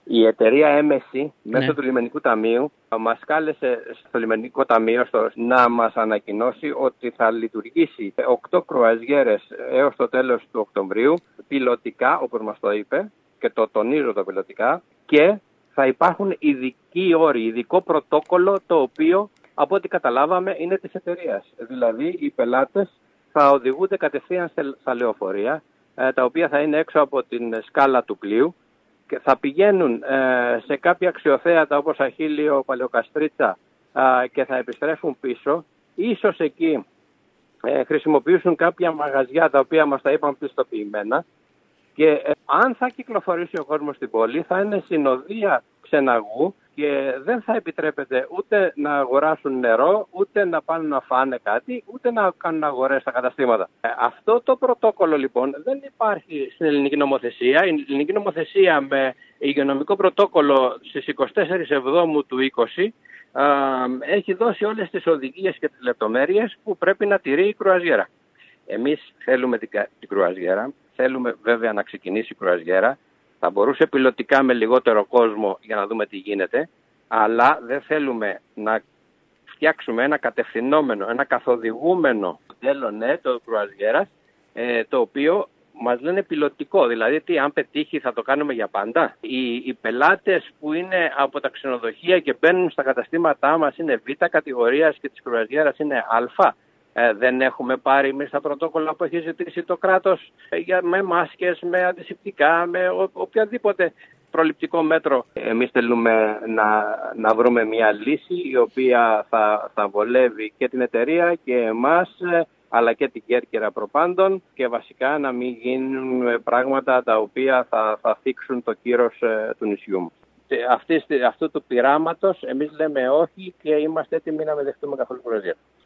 Η εταιρεία MSC μέσω Ναι. του Λιμενικού Ταμείου μας κάλεσε στο Λιμενικό Ταμείο να μας ανακοινώσει ότι θα λειτουργήσει 8 κρουαζιέρες έως το τέλος του Οκτωβρίου, πιλωτικά όπως μας το είπε, και το τονίζω το πιλωτικά, και θα υπάρχουν ειδικοί όροι, ειδικό πρωτόκολλο, το οποίο από ό,τι καταλάβαμε είναι της εταιρείας. Δηλαδή οι πελάτες θα οδηγούνται κατευθείαν στα λεωφορεία, τα οποία θα είναι έξω από την σκάλα του πλοίου και θα πηγαίνουν σε κάποια αξιοθέατα όπως Αχίλιο, Παλαιοκαστρίτσα και θα επιστρέφουν πίσω. Ίσως εκεί χρησιμοποιήσουν κάποια μαγαζιά τα οποία μας τα είπαν πιστοποιημένα, και αν θα κυκλοφορήσει ο κόσμος στην πόλη θα είναι συνοδεία ξεναγού και δεν θα επιτρέπεται ούτε να αγοράσουν νερό, ούτε να πάνε να φάνε κάτι, ούτε να κάνουν αγορές στα καταστήματα. Αυτό το πρωτόκολλο λοιπόν δεν υπάρχει στην ελληνική νομοθεσία. Η ελληνική νομοθεσία με υγειονομικό πρωτόκολλο στις 24 Εβδόμου του 20 έχει δώσει όλες τις οδηγίες και τις λεπτομέρειες που πρέπει να τηρεί η κρουαζιέρα. Εμείς θέλουμε την κρουαζιέρα, θέλουμε βέβαια να ξεκινήσει η κρουαζιέρα. Θα μπορούσε πιλωτικά με λιγότερο κόσμο για να δούμε τι γίνεται, αλλά δεν θέλουμε να φτιάξουμε ένα κατευθυνόμενο, ένα καθοδηγούμενο μοντέλο το κρουαζιέρας, το οποίο μας λένε πιλωτικό. Δηλαδή, αν πετύχει θα το κάνουμε για πάντα. Οι πελάτες που είναι από τα ξενοδοχεία και μπαίνουν στα καταστήματά μας είναι β' κατηγορίας και της κρουαζιέρας είναι α. Δεν έχουμε πάρει εμείς τα πρωτόκολλα που έχει ζητήσει το κράτος με μάσκες, με αντισηπτικά, με οποιαδήποτε προληπτικό μέτρο. Εμείς θέλουμε να βρούμε μια λύση η οποία θα βολεύει και την εταιρεία και εμάς, αλλά και την Κέρκυρα προπάντων, και βασικά να μην γίνουν πράγματα τα οποία θα θίξουν το κύρος του νησιού μου. Αυτού του πειράματος εμείς λέμε όχι και είμαστε έτοιμοι να με δεχτούμε καθόλου κρουαζιέρα.